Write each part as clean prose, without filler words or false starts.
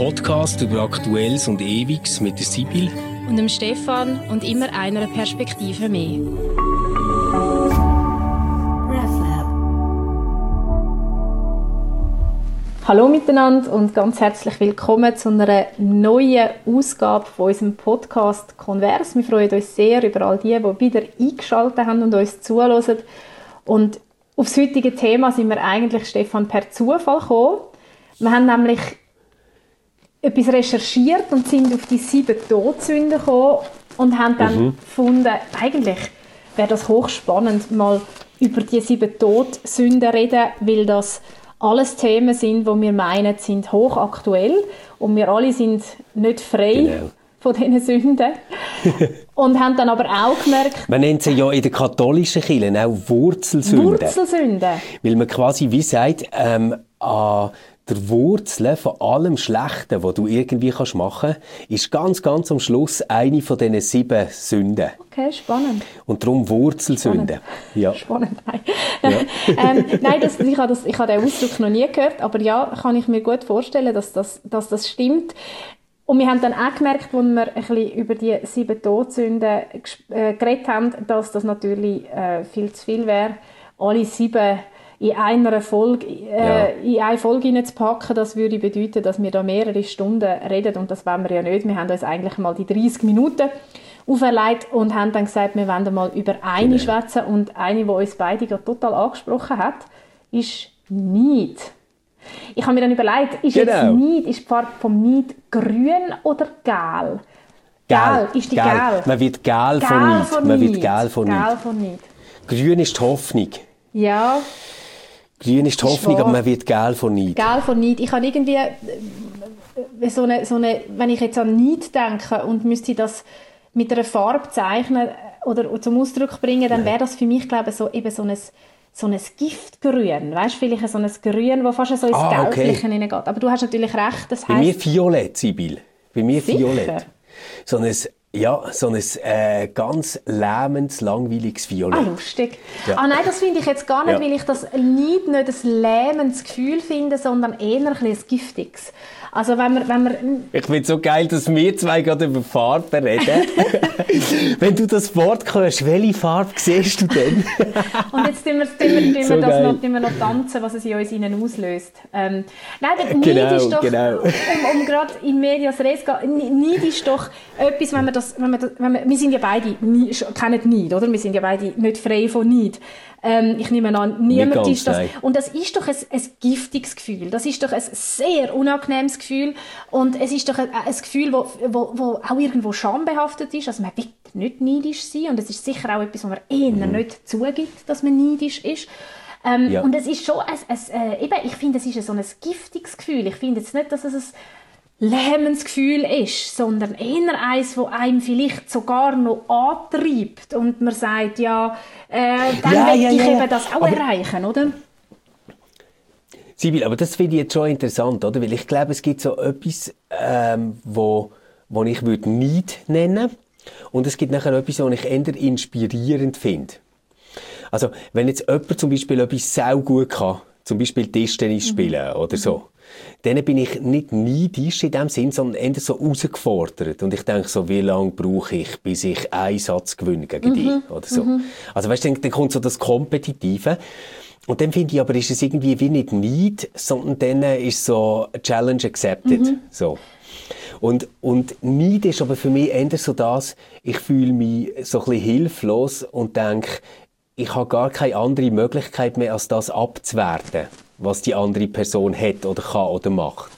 Podcast über Aktuelles und Ewiges mit der Sibyl und dem Stefan und immer einer Perspektive mehr. Hallo miteinander und ganz herzlich willkommen zu einer neuen Ausgabe von unserem Podcast Converse. Wir freuen uns sehr über all die wieder eingeschaltet haben und uns zuhören. Und auf das heutige Thema sind wir eigentlich, Stefan, per Zufall gekommen. Wir haben nämlich etwas recherchiert und sind auf die 7 Todsünden gekommen und haben dann gefunden, eigentlich wäre das hochspannend, mal über die 7 Todsünden reden, weil das alles Themen sind, die wir meinen, sind hochaktuell und wir alle sind nicht frei von diesen Sünden. Und haben dann aber auch gemerkt... Man nennt sie ja in der katholischen Kirche auch Wurzelsünden. Wurzelsünden. Weil man quasi wie sagt, an der Wurzel von allem Schlechten, was du irgendwie machen kannst, ist ganz, ganz am Schluss eine von diesen 7 Sünden. Okay, spannend. Und darum Wurzelsünden. Ja. Spannend, nein. Ja. Nein, ich habe den Ausdruck noch nie gehört, aber ja, kann ich mir gut vorstellen, dass das stimmt. Und wir haben dann auch gemerkt, als wir ein bisschen über die 7 Todsünden geredet haben, dass das natürlich viel zu viel wäre, alle 7 in einer Folge, in eine Folge hineinzupacken. Das würde bedeuten, dass wir da mehrere Stunden reden und das wollen wir ja nicht. Wir haben uns eigentlich mal die 30 Minuten auferlegt und haben dann gesagt, wir wollen mal über eine schwätzen und eine, die uns beide gerade total angesprochen hat, ist Neid. Ich habe mir dann überlegt, ist jetzt Neid, ist die Farbe vom Neid grün oder gel? Gel, ist die gel? Man wird gel von Neid. Man wird gel von Neid. Grün ist die Hoffnung. Ja. Grün ist die Hoffnung, aber man wird gel von Neid. Gel von Neid. Ich habe irgendwie so eine, wenn ich jetzt an Neid denke und müsste das mit einer Farbe zeichnen oder zum Ausdruck bringen, dann wäre das für mich, glaube ich, so ein Giftgrün. Weißt du, vielleicht so ein Grün, das fast so ins Gelbliche hineingeht. Aber du hast natürlich recht, das heisst... Bei mir Violett, Sibyl. Bei mir Violett. So ein ganz lähmendes, langweiliges Violett. Ah, lustig. Ja. Nein, das finde ich jetzt gar nicht, weil ich das nicht ein lähmendes Gefühl finde, sondern eher ein giftiges. Also wenn wir ich finde es so geil, dass wir zwei gerade über Farben reden. Wenn du das Wort hörst, welche Farbe siehst du denn? Und jetzt tun wir noch tanzen, was es in uns innen auslöst. Nein, der Neid ist doch, um gerade in Medias Res zu gehen, Neid ist doch etwas, wir sind ja beide, kennen Neid, oder? Wir sind ja beide nicht frei von Neid. Ich nehme an, niemand ist das. Und das ist doch ein giftiges Gefühl. Das ist doch ein sehr unangenehmes Gefühl. Und es ist doch ein Gefühl, wo auch irgendwo schambehaftet ist. Also man will nicht neidisch sein. Und es ist sicher auch etwas, wo man eher nicht zugibt, dass man neidisch ist. Und es ist schon ich finde, es ist so ein giftiges Gefühl. Ich finde jetzt nicht, dass es ein lähmendes Gefühl ist, sondern eher eins, das einem vielleicht sogar noch antreibt und man sagt, dann will ich eben das auch erreichen, oder? Sibyl, aber das finde ich jetzt schon interessant, oder? Weil ich glaube, es gibt so etwas, wo ich Neid nennen würde, und es gibt nachher etwas, was ich eher inspirierend finde. Also, wenn jetzt jemand zum Beispiel etwas sehr gut kann, zum Beispiel Tischtennis spielen oder so, dann bin ich nicht neidisch in dem Sinn, sondern eher so herausgefordert. Und ich denke so, wie lange brauche ich, bis ich einen Satz gewinne gegen dich oder so. Also weißt du, dann kommt so das Kompetitive. Und dann finde ich aber, ist es irgendwie wie nicht Neid, sondern dann ist so a Challenge accepted. So. Und Neid ist aber für mich eher so das, ich fühle mich so ein bisschen hilflos und denke, ich habe gar keine andere Möglichkeit mehr, als das abzuwerten, was die andere Person hat oder kann oder macht.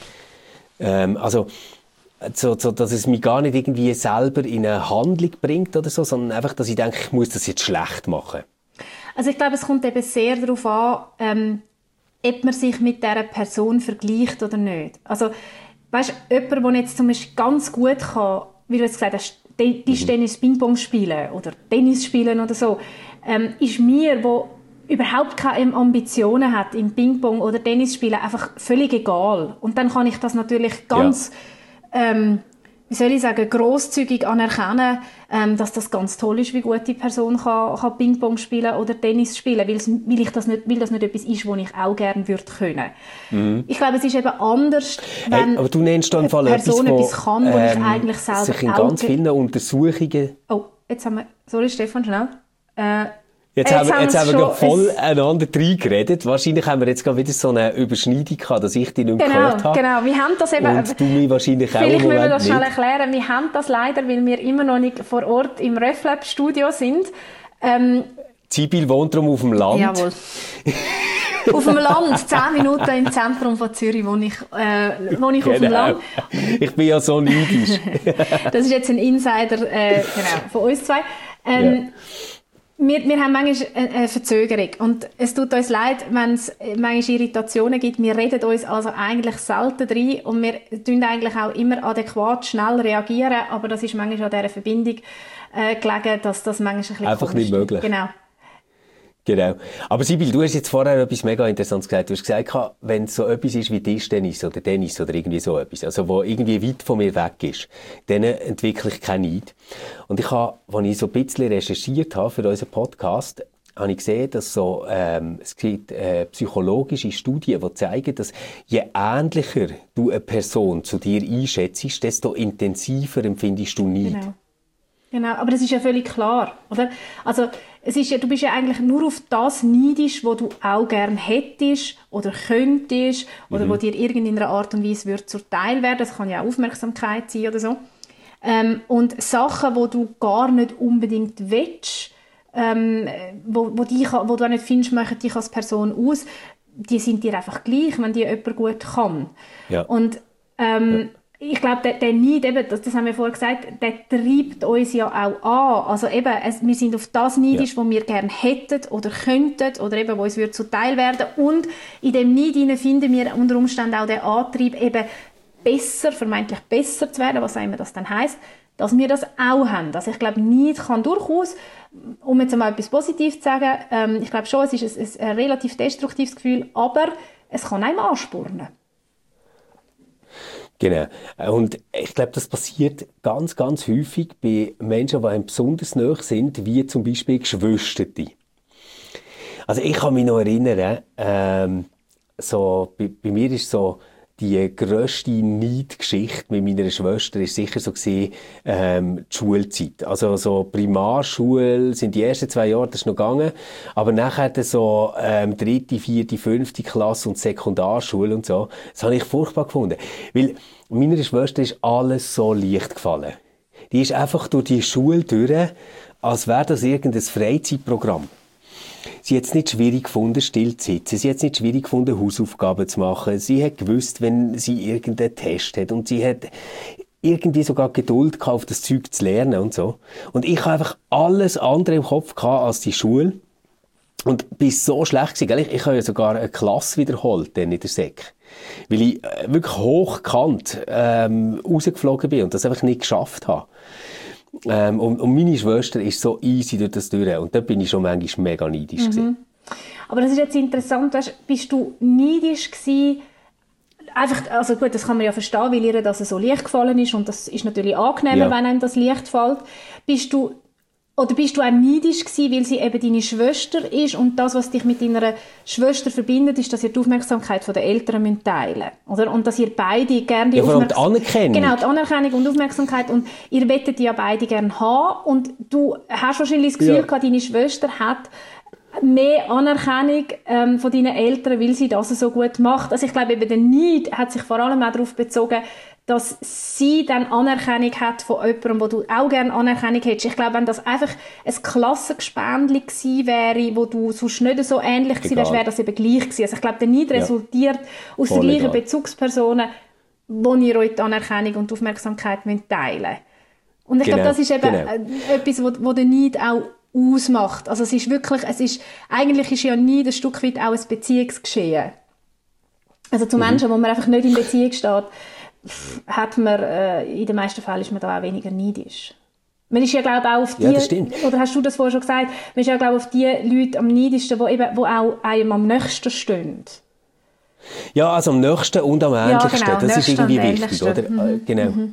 Also, dass es mich gar nicht irgendwie selber in eine Handlung bringt oder so, sondern einfach, dass ich denke, ich muss das jetzt schlecht machen. Also ich glaube, es kommt eben sehr darauf an, ob man sich mit dieser Person vergleicht oder nicht. Also, weißt du, jemand, der jetzt zum Beispiel ganz gut kann, wie du jetzt gesagt hast, Tischtennis, Ping-Pong spielen oder Tennis spielen oder so, ist mir, wo überhaupt keine Ambitionen hat im Ping-Pong oder Tennis spielen, einfach völlig egal. Und dann kann ich das natürlich ganz wie soll ich sagen, grosszügig anerkennen, dass das ganz toll ist, wie gut die Person kann Ping-Pong spielen oder Tennis spielen, weil das nicht etwas ist, was ich auch gerne würde können. Mhm. Ich glaube, es ist eben anders, wenn aber du nennst dann eine Person etwas kann, was ich eigentlich selber sich in ganz vielen Untersuchungen... Oh, jetzt haben wir... Sorry, Stefan, schnell. Jetzt haben wir voll einander reingeredet. Wahrscheinlich haben wir jetzt gerade wieder so eine Überschneidung gehabt, dass ich dich nicht gehört habe. Genau, wir haben das eben... Und du mich wahrscheinlich auch im Moment Vielleicht müssen wir das schnell erklären. Wir haben das leider, weil wir immer noch nicht vor Ort im RefLab-Studio sind. Sibyl wohnt darum auf dem Land. Jawohl. Auf dem Land, 10 Minuten im Zentrum von Zürich wohne ich genau. Auf dem Land. Ich bin ja so neidisch. Das ist jetzt ein Insider von uns zwei. Wir haben manchmal eine Verzögerung und es tut uns leid, wenn es manchmal Irritationen gibt. Wir reden uns also eigentlich selten rein und wir tun eigentlich auch immer adäquat, schnell reagieren, aber das ist manchmal an dieser Verbindung gelegen, dass das manchmal ein bisschen einfach nicht möglich. Genau. Aber Sibyl, du hast jetzt vorher etwas mega Interessantes gesagt. Du hast gesagt, wenn es so etwas ist wie Tischtennis oder Tennis oder irgendwie so etwas, also wo irgendwie weit von mir weg ist, dann entwickle ich keinen Neid. Und als ich so ein bisschen recherchiert habe für unseren Podcast, habe ich gesehen, dass es gibt psychologische Studien, die zeigen, dass je ähnlicher du eine Person zu dir einschätzt, desto intensiver empfindest du Neid. Genau, aber das ist ja völlig klar, oder? Also, du bist ja eigentlich nur auf das neidisch, was du auch gerne hättest oder könntest oder wo dir irgendeiner Art und Weise würde zuteil werden. Das kann ja auch Aufmerksamkeit sein oder so. Und Sachen, die du gar nicht unbedingt willst, wo du auch nicht findest, machen dich als Person aus, die sind dir einfach gleich, wenn die jemand gut kann. Ja. Und ich glaube, der Neid, eben, das haben wir vorher gesagt, der treibt uns ja auch an. Also eben, wir sind auf das neidisch, was wir gerne hätten oder könnten oder eben, wo uns zuteil werden. Und in dem Neid finden wir unter Umständen auch den Antrieb, eben vermeintlich besser zu werden, was auch immer das dann heisst, dass wir das auch haben. Also ich glaube, Neid kann durchaus, um jetzt einmal etwas Positives zu sagen, ich glaube schon, es ist ein relativ destruktives Gefühl, aber es kann einem anspornen. Genau. Und ich glaube, das passiert ganz, ganz häufig bei Menschen, die einem besonders nahe sind, wie zum Beispiel Geschwisterte. Also ich kann mich noch erinnern, bei mir ist so die grösste Neidgeschichte mit meiner Schwester ist sicher so gewesen, die Schulzeit. Also so Primarschule sind die ersten 2 Jahre, das ist noch gegangen. Aber nachher so 3., 4., 5. Klasse und Sekundarschule und so, das habe ich furchtbar gefunden. Weil meiner Schwester ist alles so leicht gefallen. Die ist einfach durch die Schule durch, als wäre das irgendein Freizeitprogramm. Sie hat es nicht schwierig gefunden, still zu sitzen. Sie hat es nicht schwierig gefunden, Hausaufgaben zu machen. Sie hat gewusst, wenn sie irgendeinen Test hat. Und sie hat irgendwie sogar Geduld gehabt, auf das Zeug zu lernen und so. Und ich habe einfach alles andere im Kopf gehabt als die Schule. Und bin so schlecht gewesen, gell? Ich habe ja sogar eine Klasse wiederholt, dann in der Sek. Weil ich wirklich hochkant rausgeflogen bin und das einfach nicht geschafft habe. Und meine Schwester ist so easy durch das durch. Und da bin ich schon manchmal mega neidisch gewesen. Aber das ist jetzt interessant, weißt, bist du neidisch gewesen? Einfach, also gut, das kann man ja verstehen, weil ihr das so leicht gefallen ist und das ist natürlich angenehmer, wenn einem das leicht fällt. Bist du auch neidisch gewesen, weil sie eben deine Schwester ist und das, was dich mit deiner Schwester verbindet, ist, dass ihr die Aufmerksamkeit der Eltern teilen müsst, oder? Und dass ihr beide gerne die Anerkennung. Genau, die Anerkennung und Aufmerksamkeit und ihr wettet die ja beide gerne haben und du hast wahrscheinlich das Gefühl gehabt, deine Schwester hat mehr Anerkennung von deinen Eltern, weil sie das so gut macht. Also ich glaube, eben der Neid hat sich vor allem auch darauf bezogen, dass sie dann Anerkennung hat von jemandem, wo du auch gerne Anerkennung hättest. Ich glaube, wenn das einfach ein Klassengespendli gewesen wäre, wo du sonst nicht so ähnlich gewesen wärst, wäre das eben gleich gewesen. Also ich glaube, der Neid resultiert aus den gleichen Bezugspersonen, wo ihr euch die Anerkennung und die Aufmerksamkeit teilen müsst. Und ich glaube, das ist eben etwas, wo der Neid auch ausmacht. Also eigentlich ist ja Neid ein Stück weit auch ein Beziehungsgeschehen. Also zu Menschen, wo man einfach nicht in Beziehung steht, hat man, in den meisten Fällen ist man da auch weniger neidisch. Man ist ja, glaube ich, auch auf die, oder hast du das vorher schon gesagt, man ist ja, glaube ich, auf die Leute am neidischsten, wo auch einem am nächsten stehen. Ja, also am nächsten und am ähnlichsten. Ja, genau, das ist irgendwie wichtig, oder? Genau.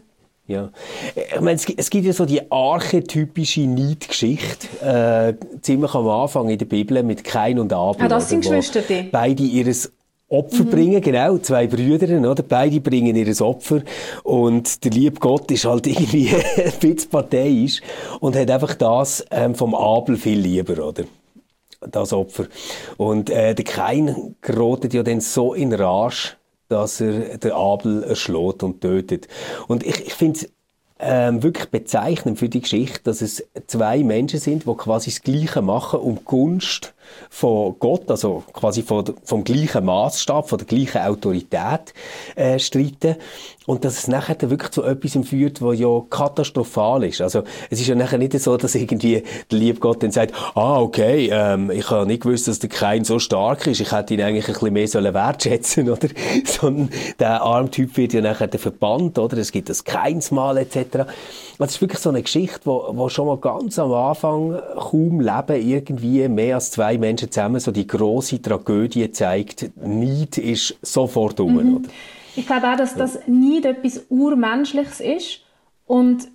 Ja. Ich meine, es gibt ja so die archetypische Neidgeschichte, ziemlich am Anfang in der Bibel mit Kain und Abel. Das sind Geschwister, die. Beide ihres Opfer bringen, genau, 2 Brüder, oder? Beide bringen ihr Opfer und der liebe Gott ist halt irgendwie ein bisschen parteiisch und hat einfach das vom Abel viel lieber, oder? Das Opfer. Und der Kain gerät ja dann so in Rage, dass er den Abel erschlägt und tötet. Und ich finde es wirklich bezeichnend für die Geschichte, dass es 2 Menschen sind, die quasi das Gleiche machen um die Gunst von Gott, also quasi vom gleichen Maßstab, von der gleichen Autorität streiten. Und dass es nachher dann wirklich zu etwas führt, was ja katastrophal ist. Also es ist ja nachher nicht so, dass irgendwie der liebe Gott dann sagt, okay, ich habe nicht gewusst, dass der Kain so stark ist, ich hätte ihn eigentlich ein bisschen mehr wertschätzen sollen, oder? Sondern der arme Typ wird ja nachher verbannt, oder? Es gibt das Kainsmal etc. Das ist wirklich so eine Geschichte, wo schon mal ganz am Anfang kaum leben irgendwie mehr als 2 Menschen zusammen so die grosse Tragödie zeigt. Neid ist sofort oder? Ich glaube auch, dass das nicht etwas Urmenschliches ist. Und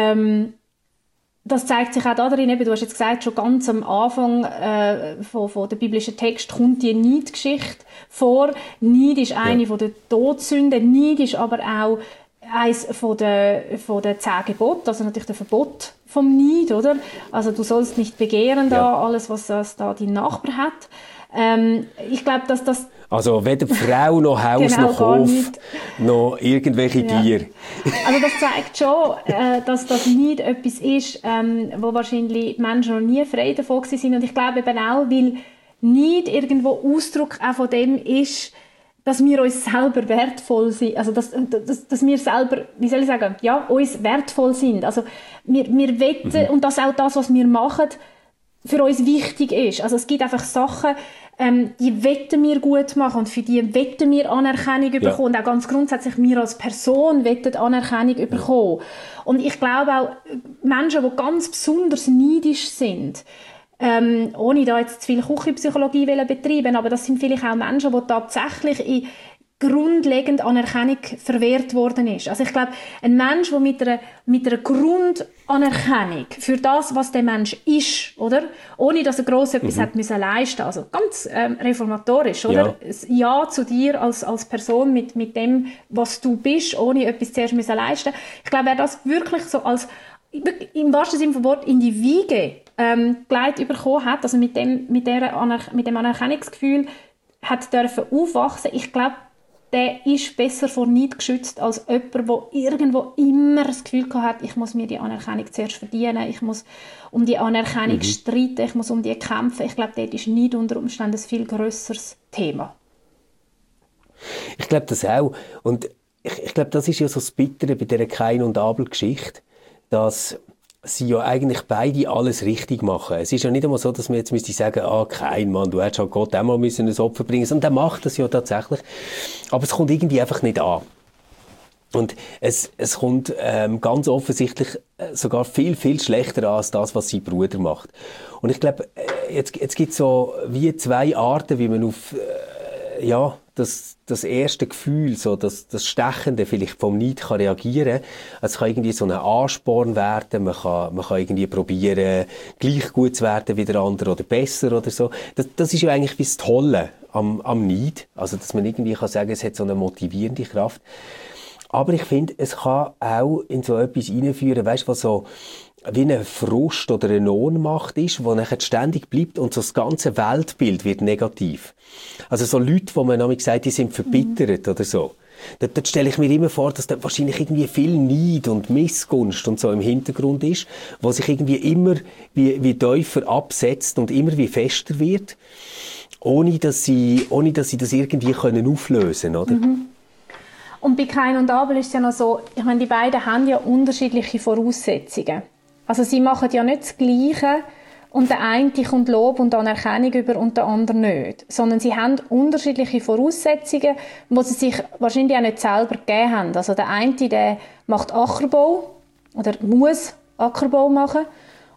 das zeigt sich auch darin, eben, du hast jetzt gesagt, schon ganz am Anfang von der biblischen Text kommt die Neidgeschichte vor. Neid ist eine von den Todsünden. Neid ist aber auch eines von den 10 Geboten, also natürlich der Verbot vom Neid, oder? Also du sollst nicht begehren da alles, was da dein Nachbar hat. Ich glaube, dass das... Also weder Frau noch Haus noch Hof noch irgendwelche Tiere. Also das zeigt schon, dass das nicht etwas ist, wo wahrscheinlich Menschen noch nie frei davon sind. Und ich glaube eben auch, weil nicht irgendwo Ausdruck auch von dem ist, dass wir uns selber wertvoll sind. Also dass wir selber, wie soll ich sagen, ja, uns wertvoll sind. Also wir wollen, und dass auch das, was wir machen, für uns wichtig ist. Also es gibt einfach Sachen, die wollen wir gut machen und für die wollen wir Anerkennung bekommen. Und auch ganz grundsätzlich, wir als Person wollen Anerkennung bekommen. Und ich glaube auch, Menschen, die ganz besonders neidisch sind, ohne da jetzt zu viel Küchenpsychologie betreiben, aber das sind vielleicht auch Menschen, die tatsächlich in grundlegend Anerkennung verwehrt worden ist. Also ich glaube, ein Mensch, der mit einer Grundanerkennung für das, was der Mensch ist, oder? Ohne dass er gross etwas hat müssen leisten, also ganz reformatorisch, oder? Ja zu dir als Person mit dem, was du bist, ohne etwas zuerst müssen leisten. Ich glaube, wer das wirklich so als im wahrsten Sinne vom Wort in die Wiege gelegt bekommen hat, also mit dem Anerkennungsgefühl hat dürfen aufwachsen, ich glaube, der ist besser vor Neid geschützt als jemand, der irgendwo immer das Gefühl hat, ich muss mir die Anerkennung zuerst verdienen, ich muss um die Anerkennung streiten, ich muss um die kämpfen. Ich glaube, dort ist Neid unter Umständen ein viel grösseres Thema. Ich glaube das auch. Und ich glaube, das ist ja so das Bittere bei dieser Kain- und Abel-Geschichte, dass sie ja eigentlich beide alles richtig machen. Es ist ja nicht einmal so, dass man jetzt müsste sagen, Kain, Mann, du hättest halt Gott auch mal ein Opfer bringen müssen. Und der macht das ja tatsächlich. Aber es kommt irgendwie einfach nicht an. Und es kommt ganz offensichtlich sogar viel, viel schlechter an als das, was sein Bruder macht. Und ich glaube, jetzt gibt es so wie 2 Arten, wie man auf das erste Gefühl, so das Stechende vielleicht vom Neid kann reagieren. Es kann irgendwie so ein Ansporn werden, man kann irgendwie probieren, gleich gut zu werden wie der andere oder besser oder so. Das ist ja eigentlich das Tolle am Neid. Also, dass man irgendwie kann sagen, es hat so eine motivierende Kraft. Aber ich finde, es kann auch in so etwas hineinführen, weißt du, was so wie eine Frust oder eine Ohnmacht ist, wo nachher ständig bleibt und so das ganze Weltbild wird negativ. Also so Leute, wo man nämlich sagt, die sind verbittert oder so. Dort stelle ich mir immer vor, dass da wahrscheinlich irgendwie viel Neid und Missgunst und so im Hintergrund ist, wo sich irgendwie immer wie tiefer absetzt und immer wie fester wird, ohne dass sie das irgendwie auflösen können, oder? Und bei Kain und Abel ist es ja noch so, ich meine, die beiden haben ja unterschiedliche Voraussetzungen. Also sie machen ja nicht das Gleiche und der eine kommt Lob und Anerkennung über und der andere nicht. Sondern sie haben unterschiedliche Voraussetzungen, die sie sich wahrscheinlich auch nicht selber gegeben haben. Also der eine, der macht Ackerbau oder muss Ackerbau machen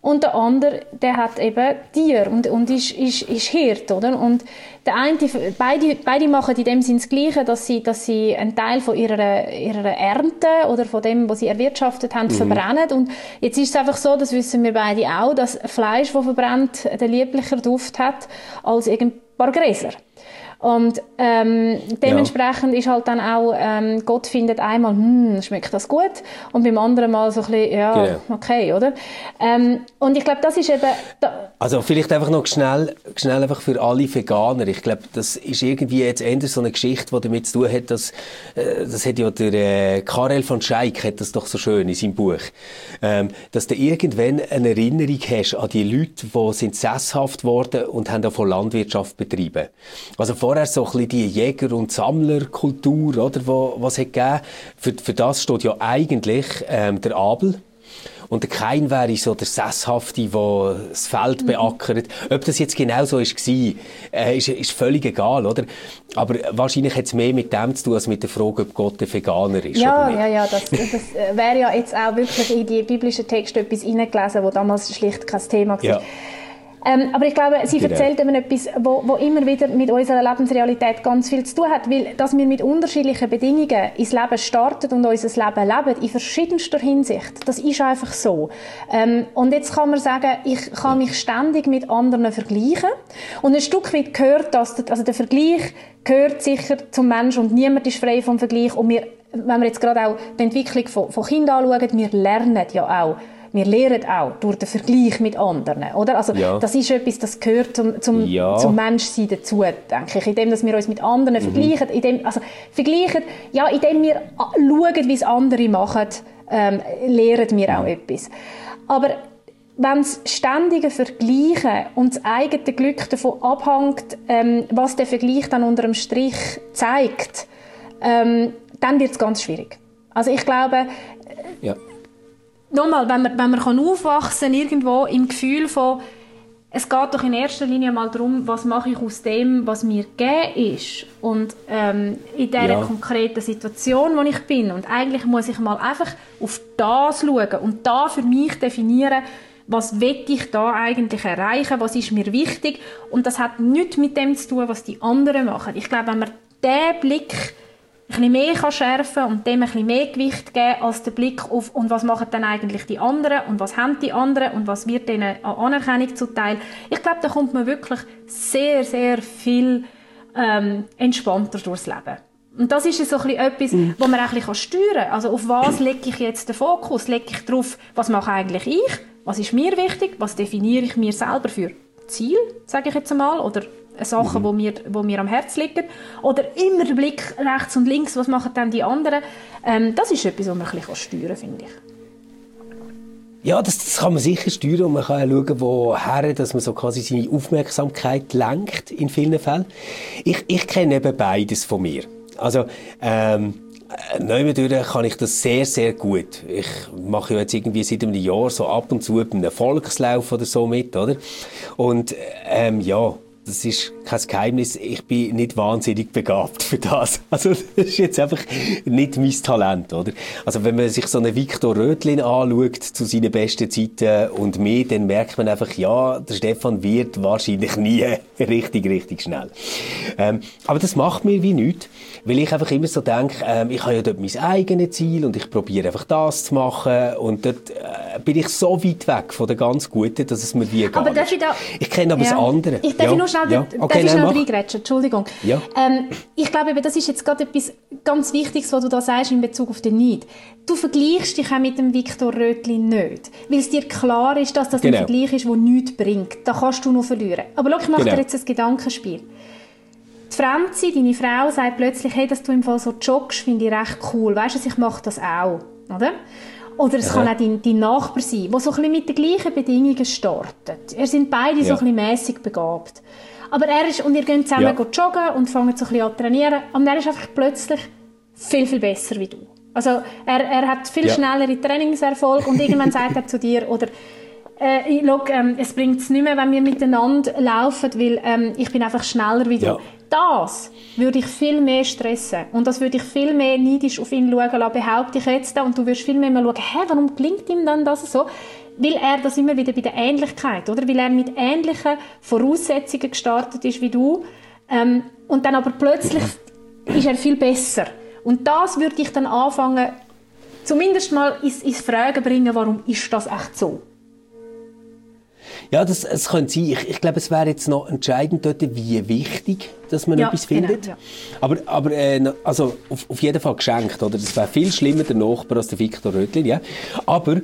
und der andere, der hat eben Tier und ist Hirt, oder? Und der eine, beide machen in dem Sinne das Gleiche, dass sie einen Teil von ihrer Ernte oder von dem, was sie erwirtschaftet haben, verbrennen. Und jetzt ist es einfach so, das wissen wir beide auch, dass Fleisch, das verbrennt, den lieblichen Duft hat als ein paar Gräser. Und dementsprechend ist halt dann auch, Gott findet einmal, schmeckt das gut, und beim anderen Mal so ein bisschen, okay, oder? Und ich glaube, das ist eben... Also vielleicht einfach noch schnell einfach für alle Veganer. Ich glaube, das ist irgendwie jetzt eher so eine Geschichte, die damit zu tun hat, dass, das hat ja der Karel von Scheik hat das doch so schön in seinem Buch, dass du irgendwann eine Erinnerung hast an die Leute, die sind sesshaft geworden und haben davon Landwirtschaft betrieben. Also vorher so ein bisschen die Jäger- und Sammlerkultur, oder, was hat gegeben. Für das steht ja eigentlich der Abel. Und der Kain wäre so der Sesshafte, der das Feld beackert. Ob das jetzt genau so war, ist völlig egal, oder? Aber wahrscheinlich hat es mehr mit dem zu tun, als mit der Frage, ob Gott ein Veganer ist. Ja, das wäre ja jetzt auch wirklich in die biblischen Texte etwas hineingelesen, wo damals schlicht kein Thema war. Ja. Aber ich glaube, sie erzählt eben etwas, wo immer wieder mit unserer Lebensrealität ganz viel zu tun hat, weil dass wir mit unterschiedlichen Bedingungen ins Leben starten und unser Leben leben, in verschiedenster Hinsicht, das ist einfach so. Und jetzt kann man sagen, ich kann mich ständig mit anderen vergleichen, und ein Stück weit gehört das, also der Vergleich gehört sicher zum Menschen, und niemand ist frei vom Vergleich, und wir, wenn wir jetzt gerade auch die Entwicklung von Kindern anschauen, wir lernen ja auch. Wir lernen auch durch den Vergleich mit anderen, oder? Also, das ist etwas, das gehört zum Menschsein dazu, denke ich. Indem, dass wir uns mit anderen vergleichen, indem wir schauen, wie es andere machen, lernen wir auch etwas. Aber wenn das ständige Vergleichen und das eigene Glück davon abhängt, was der Vergleich dann unter dem Strich zeigt, dann wird es ganz schwierig. Also ich glaube, nochmal, wenn man aufwachsen kann, irgendwo im Gefühl von, es geht doch in erster Linie mal darum, was mache ich aus dem, was mir gegeben ist. Und in dieser konkreten Situation, wo ich bin. Und eigentlich muss ich mal einfach auf das schauen und da für mich definieren, was will ich da eigentlich erreichen, was ist mir wichtig. Und das hat nichts mit dem zu tun, was die anderen machen. Ich glaube, wenn man diesen Blick ein bisschen mehr schärfen kann und dem ein bisschen mehr Gewicht geben als der Blick auf, und was machen dann eigentlich die anderen und was haben die anderen und was wird denen an Anerkennung zuteil. Ich glaube, da kommt man wirklich sehr, sehr viel entspannter durchs Leben. Und das ist so ein bisschen etwas, wo man auch ein bisschen steuern kann. Also auf was lege ich jetzt den Fokus? Lege ich darauf, was mache eigentlich ich? Was ist mir wichtig? Was definiere ich mir selber für Ziel, sage ich jetzt einmal, oder Sachen, wo mir am Herzen liegen. Oder immer der Blick rechts und links, was machen dann die anderen. Das ist etwas, was man ein bisschen steuern kann, finde ich. Ja, das kann man sicher steuern, und man kann ja schauen, woher, dass man so quasi seine Aufmerksamkeit lenkt, in vielen Fällen. Ich kenne eben beides von mir. Also, nebenbei kann ich das sehr, sehr gut. Ich mache ja jetzt irgendwie seit einem Jahr so ab und zu bei einem Volkslauf oder so mit, oder? Und, das ist kein Geheimnis, ich bin nicht wahnsinnig begabt für das. Also das ist jetzt einfach nicht mein Talent, oder? Also wenn man sich so einen Viktor Röthlin anschaut zu seinen besten Zeiten und mehr, dann merkt man einfach, ja, der Stefan wird wahrscheinlich nie richtig schnell. Aber das macht mir wie nichts, weil ich einfach immer so denke, ich habe ja dort mein eigenes Ziel und ich probiere einfach das zu machen, und dort bin ich so weit weg von der ganz Guten, dass es mir wie gar nicht. Ich kenne aber das andere. Reingrätschen, Entschuldigung. Ja. Ich glaube, das ist jetzt gerade etwas ganz Wichtiges, was du da sagst in Bezug auf den Neid. Du vergleichst dich auch mit dem Viktor Röthlin nicht, weil es dir klar ist, dass das ein Vergleich ist, der nichts bringt. Da kannst du noch verlieren. Aber schau, ich mache dir jetzt ein Gedankenspiel. Die Franzi, deine Frau, sagt plötzlich, hey, dass du im Fall so joggst, finde ich recht cool. Weißt du, ich mache das auch. Oder? Oder es kann auch dein Nachbar sein, der so ein bisschen mit den gleichen Bedingungen startet. Ihr sind beide so ein bisschen mässig begabt. Aber und ihr geht zusammen joggen und fangt so ein bisschen an zu trainieren. Und er ist einfach plötzlich viel, viel besser wie du. Also er hat viel schnellere Trainingserfolg, und irgendwann sagt er zu dir, oder es bringt es nicht mehr, wenn wir miteinander laufen, weil ich bin einfach schneller wie du. Ja. Das würde ich viel mehr stressen. Und das würde ich viel mehr neidisch auf ihn schauen lassen, behaupte ich jetzt. Und du würdest viel mehr mal schauen, warum gelingt ihm dann das so? weil er das immer wieder bei der Ähnlichkeit, oder? Weil er mit ähnlichen Voraussetzungen gestartet ist wie du, und dann aber plötzlich ist er viel besser. Und das würde ich dann anfangen, zumindest mal ins Fragen bringen, warum ist das echt so? Ja, es könnte sein. Ich glaube, es wäre jetzt noch entscheidend dort, wie wichtig, dass man etwas findet. Genau, ja. Aber also auf jeden Fall geschenkt, oder? Das wäre viel schlimmer der Nachbar als der Viktor Rödlin, ja. Aber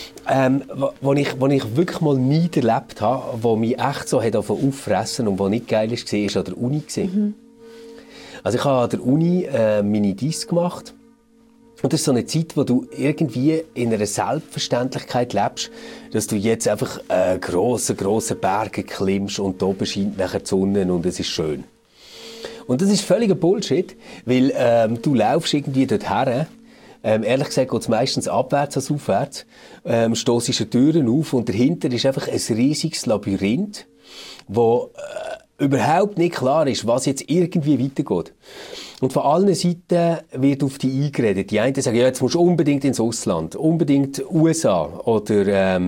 wo ich wirklich mal nie erlebt habe, wo mich echt so hat auffressen und wo nicht geil ist, war an der Uni. Also ich habe an der Uni meine Dies gemacht. Und das ist so eine Zeit, wo du irgendwie in einer Selbstverständlichkeit lebst, dass du jetzt einfach grosse Berge klimmst und da oben scheint nachher die Sonne und es ist schön. Und das ist völliger Bullshit, weil du laufst irgendwie dorthin. Ehrlich gesagt geht es meistens abwärts als aufwärts. Stossest Türen auf und dahinter ist einfach ein riesiges Labyrinth, wo überhaupt nicht klar ist, was jetzt irgendwie weitergeht. Und von allen Seiten wird auf die eingeredet. Die einen sagen, ja, jetzt musst du unbedingt ins Ausland, unbedingt USA. Oder,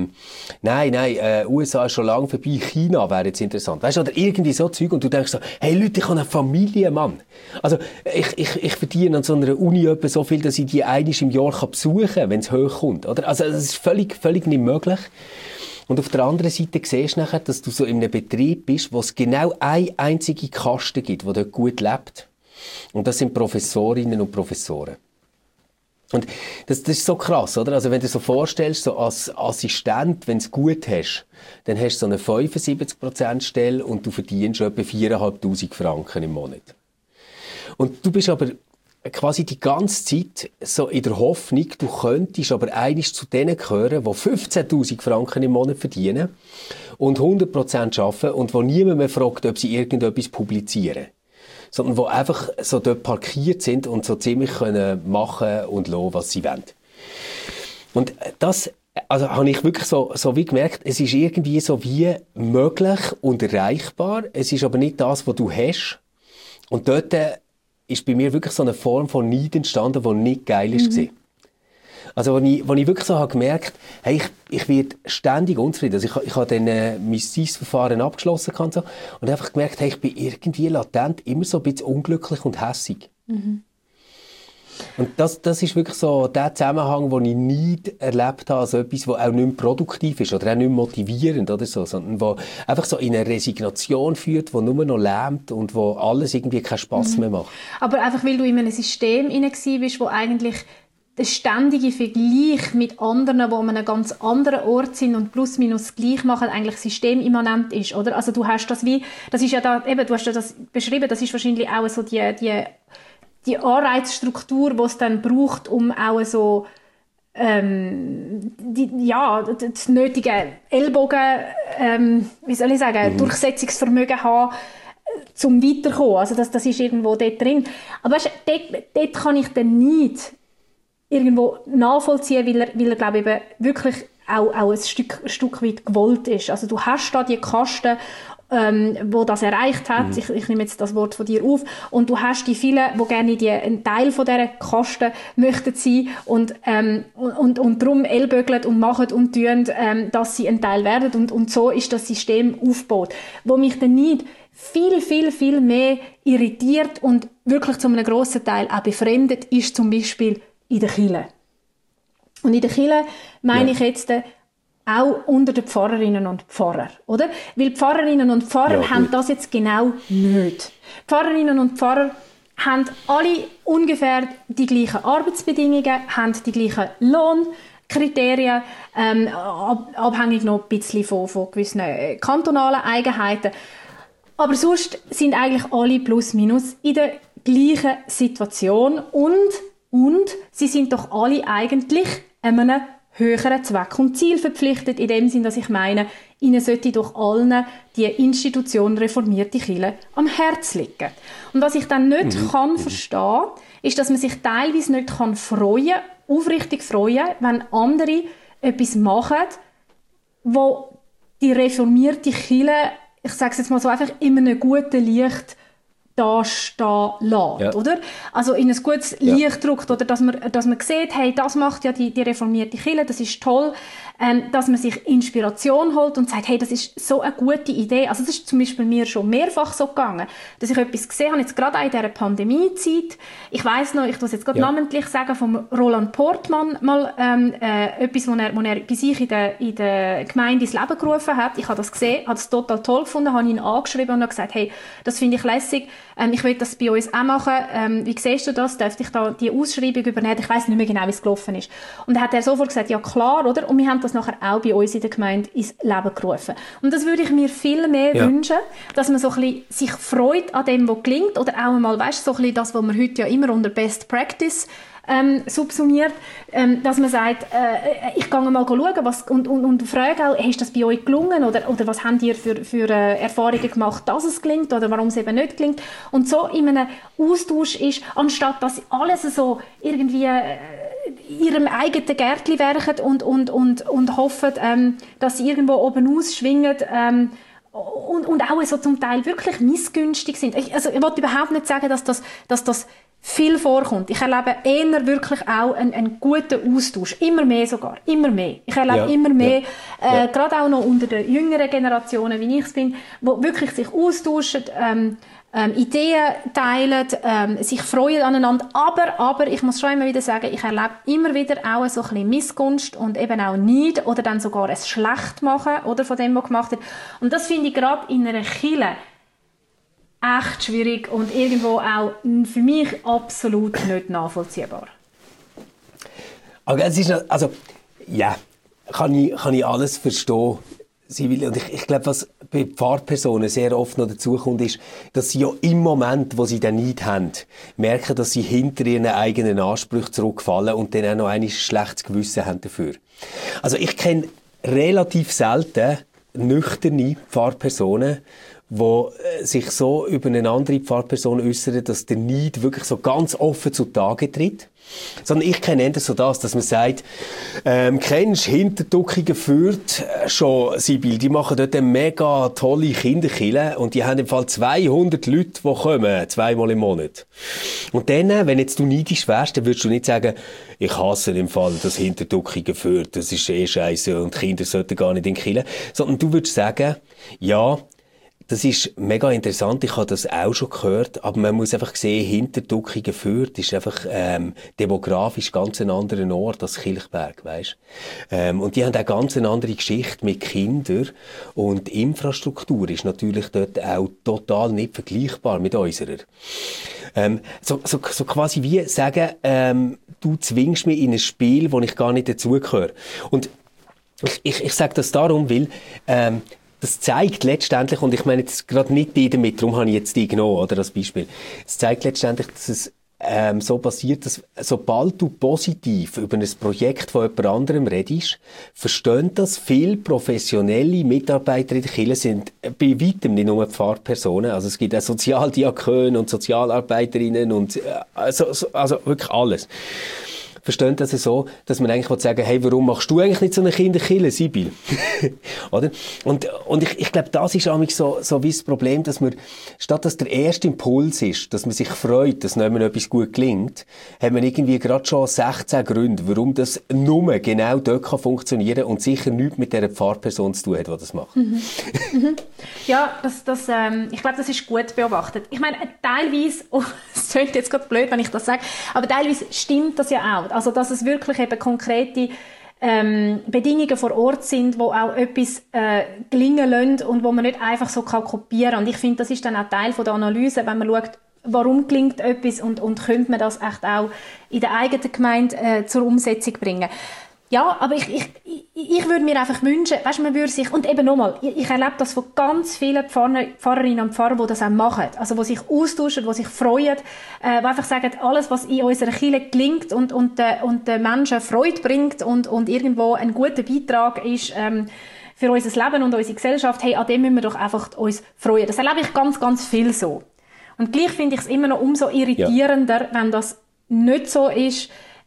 USA ist schon lange vorbei, China wäre jetzt interessant. Weißt du, oder irgendwie so Zeug. Und du denkst so, hey Leute, ich habe eine Familie, Mann. Also, ich verdiene an so einer Uni etwa so viel, dass ich die einmal im Jahr besuchen kann, wenn es hochkommt. Oder? Also, das ist völlig nicht möglich. Und auf der anderen Seite siehst du nachher, dass du so in einem Betrieb bist, wo es genau eine einzige Kaste gibt, die dort gut lebt. Und das sind Professorinnen und Professoren. Und das ist so krass, oder? Also wenn du dir so vorstellst, so als Assistent, wenn du es gut hast, dann hast du so eine 75%-Stelle und du verdienst etwa 4'500 Franken im Monat. Und du bist aber quasi die ganze Zeit so in der Hoffnung, du könntest aber eigentlich zu denen gehören, die 15'000 Franken im Monat verdienen und 100% arbeiten und wo niemand mehr fragt, ob sie irgendetwas publizieren. Sondern die einfach so dort parkiert sind und so ziemlich können machen und lassen, was sie wollen. Und das, also habe ich wirklich so wie gemerkt, es ist irgendwie so wie möglich und erreichbar, es ist aber nicht das, was du hast. Und dort ist bei mir wirklich so eine Form von Neid entstanden, die nicht geil war. Also, wo ich wirklich so habe gemerkt, hey, ich werde ständig unzufrieden. Also, ich habe dann mein CIS-Verfahren abgeschlossen und so, und einfach gemerkt, hey, ich bin irgendwie latent immer so ein bisschen unglücklich und hässig. Und das ist wirklich so der Zusammenhang, den ich nie erlebt habe, also etwas, das auch nicht mehr produktiv ist oder auch nicht mehr motivierend oder so, sondern wo einfach so in eine Resignation führt, wo nur noch lähmt und wo alles irgendwie keinen Spass mehr macht. Aber einfach, weil du in einem System hinein bist, wo eigentlich der ständige Vergleich mit anderen, die an einem ganz anderen Ort sind und plus minus gleich machen, eigentlich systemimmanent ist, oder? Also du hast das wie, das ist ja da, eben, du hast ja das beschrieben, das ist wahrscheinlich auch so die Anreizstruktur, die es dann braucht, um auch so das nötige Ellbogen, Durchsetzungsvermögen haben, zum Weiterkommen. Also das ist irgendwo dort drin. Aber weißt, dort kann ich dann nicht irgendwo nachvollziehen, weil er glaube ich, eben wirklich auch ein Stück weit gewollt ist. Also du hast da die Kasten, wo das erreicht hat. Ich nehme jetzt das Wort von dir auf. Und du hast die vielen, die gerne ein Teil von dieser Kasten möchten sein und darum ellbögeln und machen und tun, dass sie ein Teil werden. Und so ist das System aufgebaut. Wo mich dann nicht viel mehr irritiert und wirklich zu einem grossen Teil auch befremdet, ist zum Beispiel in der Kirche. Und in der Kirche meine ich jetzt auch unter den Pfarrerinnen und Pfarrern, oder? Weil die Pfarrerinnen und Pfarrer haben das jetzt genau nicht. Die Pfarrerinnen und Pfarrer haben alle ungefähr die gleichen Arbeitsbedingungen, haben die gleichen Lohnkriterien, abhängig noch ein bisschen von gewissen kantonalen Eigenheiten. Aber sonst sind eigentlich alle plus minus in der gleichen Situation und sie sind doch alle eigentlich einem höheren Zweck und Ziel verpflichtet, in dem Sinn, dass ich meine, ihnen sollte durch allen die Institution reformierte Kirche am Herz liegen. Und was ich dann nicht kann verstehen, ist, dass man sich teilweise nicht kann aufrichtig freuen, wenn andere etwas machen, wo die reformierte Kirche, ich sage es jetzt mal so einfach, in einem guten Licht da stehen lässt, oder? Also in ein gutes Licht drückt, oder dass man sieht, hey, das macht ja die reformierte Kirche, das ist toll, dass man sich Inspiration holt und sagt, hey, das ist so eine gute Idee. Also das ist zum Beispiel mir schon mehrfach so gegangen, dass ich etwas gesehen habe, jetzt gerade auch in dieser Pandemiezeit. Ich weiss noch, ich muss jetzt gerade namentlich sagen, vom Roland Portmann mal etwas, wo er bei sich in der Gemeinde ins Leben gerufen hat. Ich habe das gesehen, habe das total toll gefunden, habe ihn angeschrieben und habe gesagt, hey, das finde ich lässig, ich will das bei uns auch machen. Wie siehst du das? Darf ich da die Ausschreibung übernehmen? Ich weiss nicht mehr genau, wie es gelaufen ist. Und dann hat er sofort gesagt, ja klar, oder? Und wir haben das nachher auch bei uns in der Gemeinde ins Leben gerufen. Und das würde ich mir viel mehr wünschen, dass man so ein bisschen sich freut an dem, was gelingt, oder auch einmal, weißt, so ein bisschen das, was man heute ja immer unter Best Practice subsumiert, dass man sagt, ich gehe mal schauen und frage auch, ist das bei euch gelungen oder was habt ihr für Erfahrungen gemacht, dass es gelingt oder warum es eben nicht gelingt, und so in einem Austausch ist, anstatt dass alles so irgendwie in ihrem eigenen Gärtchen werken und hoffen, dass sie irgendwo oben ausschwingen, und auch so zum Teil wirklich missgünstig sind. Ich will überhaupt nicht sagen, dass das viel vorkommt. Ich erlebe eher wirklich auch einen guten Austausch. Immer mehr sogar. Immer mehr. Ich erlebe immer mehr, gerade auch noch unter den jüngeren Generationen, wie ich es bin, wo wirklich sich austauschen, Ideen teilen, sich freuen aneinander. Aber ich muss schon immer wieder sagen, ich erlebe immer wieder auch so ein bisschen Missgunst und eben auch Neid oder dann sogar ein Schlechtmachen oder von dem, was gemacht wird. Und das finde ich gerade in einer Kirche echt schwierig und irgendwo auch für mich absolut nicht nachvollziehbar. Aber es ist, also, ja, kann ich alles verstehen. Und ich glaube, was bei Pfarrpersonen sehr oft noch dazukommt, ist, dass sie ja im Moment, wo sie den Neid haben, merken, dass sie hinter ihren eigenen Ansprüchen zurückfallen und dann auch noch ein schlechtes Gewissen haben dafür. Also ich kenne relativ selten nüchterne Pfarrpersonen, die sich so über eine andere Pfarrperson äußern, dass der Neid wirklich so ganz offen zutage tritt. Sondern ich kenne eher so das, dass man sagt, kennst Hinterduckigen Fürth schon, Sibyl, die machen dort eine mega tolle Kinderkirche und die haben im Fall 200 Leute, die kommen, 2-mal im Monat. Und dann, wenn jetzt du neidisch wärst, dann würdest du nicht sagen, ich hasse im Fall das Hinterduckige Fürth, das ist scheisse und Kinder sollten gar nicht in die Kirche. Sondern du würdest sagen, ja, das ist mega interessant, ich habe das auch schon gehört, aber man muss einfach sehen, Hinterduckige Fürth ist einfach demografisch ganz ein anderer Ort als Kilchberg, weisst? Und die haben auch ganz eine andere Geschichte mit Kindern und Infrastruktur ist natürlich dort auch total nicht vergleichbar mit unserer. So quasi wie sagen, du zwingst mich in ein Spiel, wo ich gar nicht dazugehöre. Und ich sage das darum, weil das zeigt letztendlich, und ich meine jetzt gerade nicht die damit, darum habe ich jetzt die genommen, oder, als Beispiel. Es zeigt letztendlich, dass es so passiert, dass sobald du positiv über ein Projekt von jemand anderem redest, verstehen das viele professionelle Mitarbeiter in der Kirche, sind bei weitem nicht nur Pfarrpersonen, also es gibt auch Sozialdiakone und Sozialarbeiterinnen und also wirklich alles. Verstehen das so, dass man eigentlich sagen will, hey, warum machst du eigentlich nicht so eine Kinderkirche, Sibyl? Oder? Und ich glaube, das ist auch so wie das Problem, dass man, statt dass der erste Impuls ist, dass man sich freut, dass nicht mehr etwas gut gelingt, hat man irgendwie gerade schon 16 Gründe, warum das nur genau dort kann funktionieren und sicher nichts mit dieser Pfarrperson zu tun hat, die das macht. Ja, ich glaube, das ist gut beobachtet. Ich meine, teilweise, es klingt jetzt gerade blöd, wenn ich das sage, aber teilweise stimmt das ja auch. Also, dass es wirklich eben konkrete Bedingungen vor Ort sind, wo auch etwas gelingen lassen und wo man nicht einfach so kopieren kann. Und ich finde, das ist dann auch Teil von der Analyse, wenn man schaut, warum gelingt etwas und könnte man das echt auch in der eigenen Gemeinde zur Umsetzung bringen. Ja, aber ich würde mir einfach wünschen, weißt, man würde sich, und eben nochmal, ich erlebe das von ganz vielen Pfarrerinnen und Pfarrern, die das auch machen, also die sich austauschen, die sich freuen, die einfach sagen, alles, was in unserer Kirche gelingt und den Menschen Freude bringt und irgendwo ein guter Beitrag ist für unser Leben und unsere Gesellschaft, hey, an dem müssen wir doch einfach uns freuen. Das erlebe ich ganz, ganz viel so. Und gleich finde ich es immer noch umso irritierender, wenn das nicht so ist,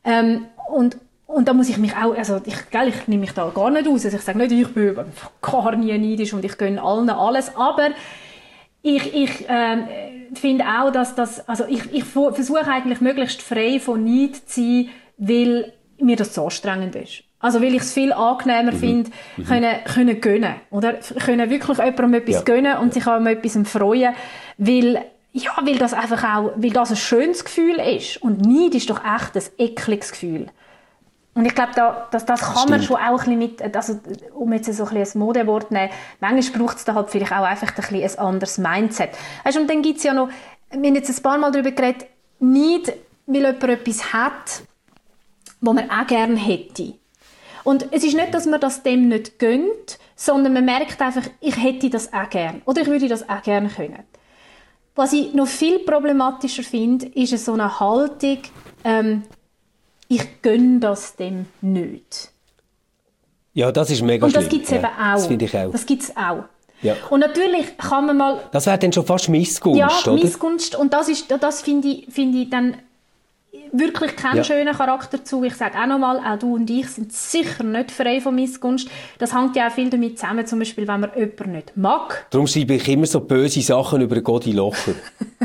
und da muss ich mich auch, also ich nehme mich da gar nicht aus. Also ich sage nicht, ich bin gar nie neidisch und ich gönne allen alles. Aber ich finde auch, dass das, also ich versuche eigentlich möglichst frei von Neid zu sein, weil mir das so anstrengend ist. Also, weil ich es viel angenehmer finde, können gönnen, oder? Können wirklich jemandem etwas gönnen und sich an etwas freuen, weil das einfach auch, weil das ein schönes Gefühl ist. Und Neid ist doch echt ein ekliges Gefühl. Und ich glaube, das kann man schon auch ein bisschen mit, also, um jetzt so ein bisschen ein Modewort zu nehmen, manchmal braucht es da halt vielleicht auch einfach ein bisschen ein anderes Mindset. Weißt, und dann gibt es ja noch, wir haben jetzt ein paar Mal darüber geredet, Neid, weil jemand etwas hat, was man auch gerne hätte. Und es ist nicht, dass man das dem nicht gönnt, sondern man merkt einfach, ich hätte das auch gerne. Oder ich würde das auch gerne können. Was ich noch viel problematischer finde, ist so eine Haltung, ich gönne das dem nicht. Ja, das ist mega schlimm. Und das gibt es eben auch. Das finde ich auch. Das gibt es auch. Ja. Und natürlich kann man mal... Das wäre dann schon fast Missgunst, ja, oder? Missgunst. Und das finde ich dann wirklich keinen schönen Charakterzug. Ich sage auch nochmal, auch du und ich sind sicher nicht frei von Missgunst. Das hängt ja auch viel damit zusammen, zum Beispiel, wenn man jemanden nicht mag. Darum schreibe ich immer so böse Sachen über Godi Locher.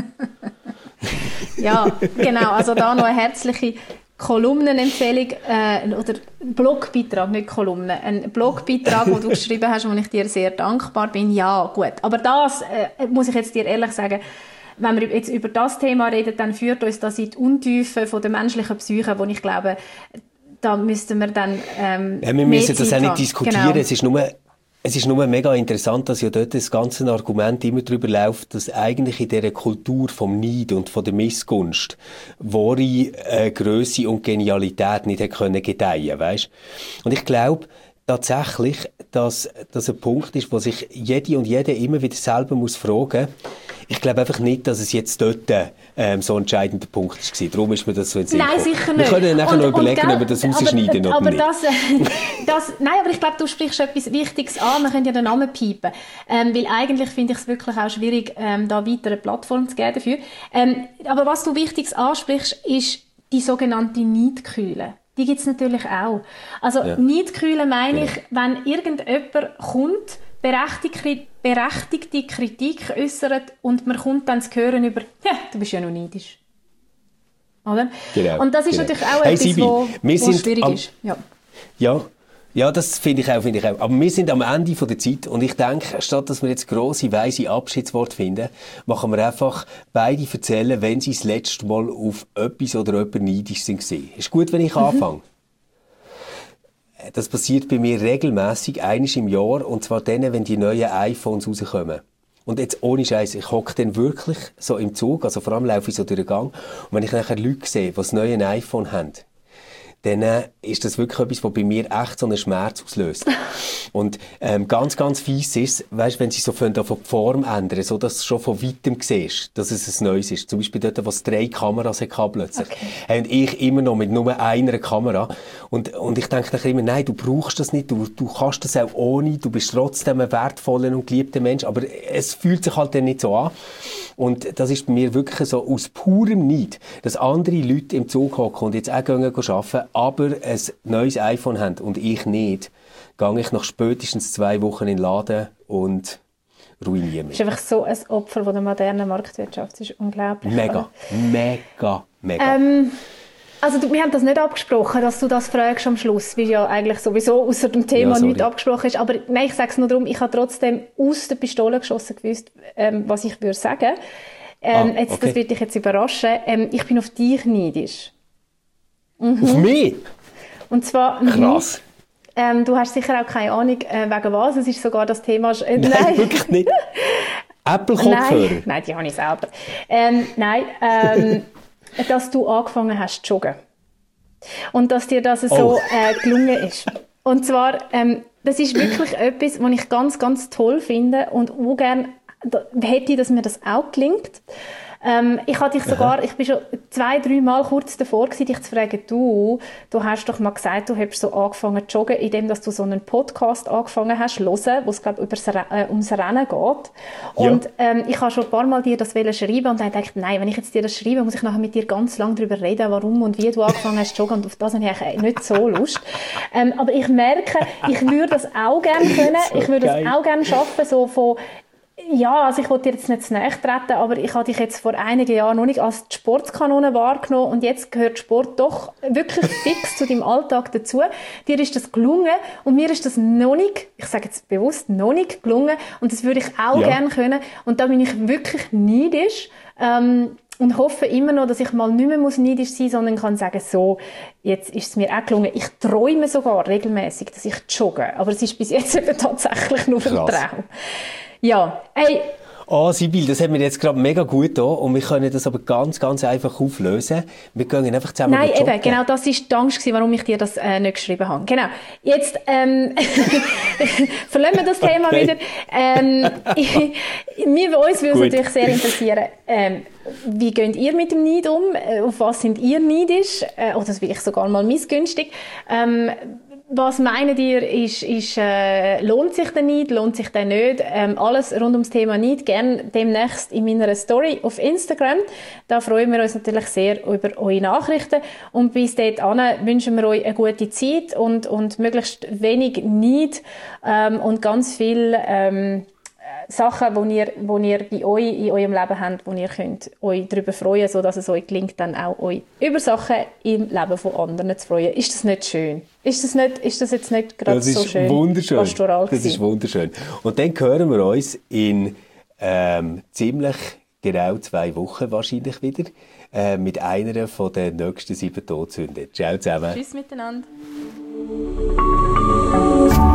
Ja, genau. Also da noch eine herzliche Kolumnenempfehlung oder Blogbeitrag, nicht Kolumne. Ein Blogbeitrag, den du geschrieben hast, wo ich dir sehr dankbar bin. Ja, gut. Aber das muss ich jetzt dir ehrlich sagen, wenn wir jetzt über das Thema reden, dann führt uns das in die Untiefe von der menschlichen Psyche, wo ich glaube, da müssten wir dann wir müssen das auch nicht diskutieren. Genau. Es ist nur mega interessant, dass ja dort das ganze Argument immer darüber läuft, dass eigentlich in dieser Kultur vom Neid und von der Missgunst wahre Grösse und Genialität nicht hätte gedeihen können, weisst? Und ich glaube tatsächlich, dass das ein Punkt ist, wo sich jede und jeder immer wieder selber muss fragen. Ich glaube einfach nicht, dass es jetzt dort so ein entscheidender Punkt war. Darum ist mir das so in den Sinn gekommen. Nein, sicher nicht. Wir können nachher noch überlegen, ob wir das rausschneiden oder aber nicht. Nein, aber ich glaube, du sprichst etwas Wichtiges an. Wir können ja den Namen piepen. Weil eigentlich finde ich es wirklich auch schwierig, da weiter eine Plattform zu geben dafür. Aber was du Wichtiges ansprichst, ist die sogenannte Neidkeule. Die gibt es natürlich auch. Also Neidkeule meine ich, wenn irgendjemand kommt, berechtigte Kritik äußert und man kommt dann zu hören über, ja, du bist ja noch neidisch. Oder? Genau, und das ist natürlich auch etwas, was schwierig ist. Ja, das finde ich auch. Aber wir sind am Ende der Zeit und ich denke, statt dass wir jetzt grosse, weise Abschiedsworte finden, machen wir einfach beide erzählen, wenn sie das letzte Mal auf etwas oder jemand neidisch sind. Ist gut, wenn ich anfange? Das passiert bei mir regelmässig, einmal im Jahr, und zwar dann, wenn die neuen iPhones rauskommen. Und jetzt ohne Scheiß, ich hocke dann wirklich so im Zug, also vor allem laufe ich so durch den Gang, und wenn ich nachher Leute sehe, die das neue iPhone haben, dann ist das wirklich etwas, was bei mir echt so einen Schmerz auslöst. Und ganz, ganz fies ist, weißt, wenn sie so von die Form ändern, so dass du schon von weitem siehst, dass es ein neues ist. Zum Beispiel dort, wo es 3 Kameras hatte plötzlich. Okay. Und ich immer noch mit nur einer Kamera. Und ich denke dann immer, nein, du brauchst das nicht, du kannst das auch ohne, du bist trotzdem ein wertvoller und geliebter Mensch, aber es fühlt sich halt dann nicht so an. Und das ist bei mir wirklich so aus purem Neid, dass andere Leute im Zug hocken und jetzt auch arbeiten, aber ein neues iPhone haben und ich nicht, gehe ich nach spätestens 2 Wochen in den Laden und ruiniere mich. Das ist einfach so ein Opfer von der modernen Marktwirtschaft. Das ist unglaublich. Mega. Also wir haben das nicht abgesprochen, dass du das fragst am Schluss, weil ja eigentlich sowieso außer dem Thema nichts abgesprochen ist. Aber nein, ich sage es nur darum, ich habe trotzdem aus der Pistole geschossen gewusst, was ich würde sagen. Okay. Das wird dich jetzt überraschen. Ich bin auf dich neidisch. Mhm. Auf mich? Und zwar... Krass. Du hast sicher auch keine Ahnung, wegen was. Es ist sogar das Thema... Nein, wirklich nicht. Apple-Kopfhörer? Nein, die habe ich selber. Dass du angefangen hast zu joggen. Und dass dir das so gelungen ist. Und zwar, das ist wirklich etwas, was ich ganz, ganz toll finde und auch gerne hätte, dass mir das auch gelingt. Ich bin schon 2-3 Mal kurz davor gewesen, dich zu fragen, du hast doch mal gesagt, du hast so angefangen zu joggen, indem dass du so einen Podcast angefangen hast zu hören, wo es, glaube ich, ums Rennen geht. Und ich habe schon ein paar Mal dir das schreiben und dann dachte ich, nein, wenn ich jetzt dir das schreibe, muss ich nachher mit dir ganz lange darüber reden, warum und wie du angefangen hast zu joggen, und auf das habe ich nicht so Lust. Aber ich merke, ich würde das auch gerne können, ich würde das auch gerne schaffen, so von Ja, also ich wollte dir jetzt nicht zu nahe treten, aber ich habe dich jetzt vor einigen Jahren noch nicht als die Sportskanone wahrgenommen und jetzt gehört Sport doch wirklich fix zu deinem Alltag dazu. Dir ist das gelungen und mir ist das noch nicht, ich sage jetzt bewusst, noch nicht gelungen und das würde ich auch gerne können und da bin ich wirklich neidisch. Und hoffe immer noch, dass ich mal nicht mehr neidisch sein muss, sondern kann sagen, so, jetzt ist es mir auch gelungen. Ich träume sogar regelmäßig, dass ich jogge. Aber es ist bis jetzt eben tatsächlich nur ein Traum. Ja, hey. Oh, Sibyl, das hat mir jetzt gerade mega gut getan und wir können das aber ganz, ganz einfach auflösen. Wir gehen einfach zusammen joggen. Nein, eben, genau, das war die Angst, warum ich dir das nicht geschrieben habe. Genau. Jetzt, verlassen wir das Thema wieder. Uns würde es natürlich sehr interessieren, wie geht ihr mit dem Neid um? Auf was sind ihr neidisch? Oder vielleicht sogar mal missgünstig? Was meint ihr, lohnt sich der Neid, lohnt sich der nicht? Alles rund ums Thema Neid gerne demnächst in meiner Story auf Instagram. Da freuen wir uns natürlich sehr über eure Nachrichten. Und bis dahin wünschen wir euch eine gute Zeit und möglichst wenig Neid und ganz viel Sachen, die ihr bei euch in eurem Leben habt, wo ihr könnt euch darüber freuen, sodass es euch gelingt, dann auch euch über Sachen im Leben von anderen zu freuen. Ist das nicht schön? Ist das jetzt nicht gerade so schön? Wunderschön. Pastoral das ist wunderschön. Und dann hören wir uns in ziemlich genau 2 Wochen wahrscheinlich wieder mit einer von den nächsten 7 Todsünden. Ciao zusammen. Tschüss miteinander.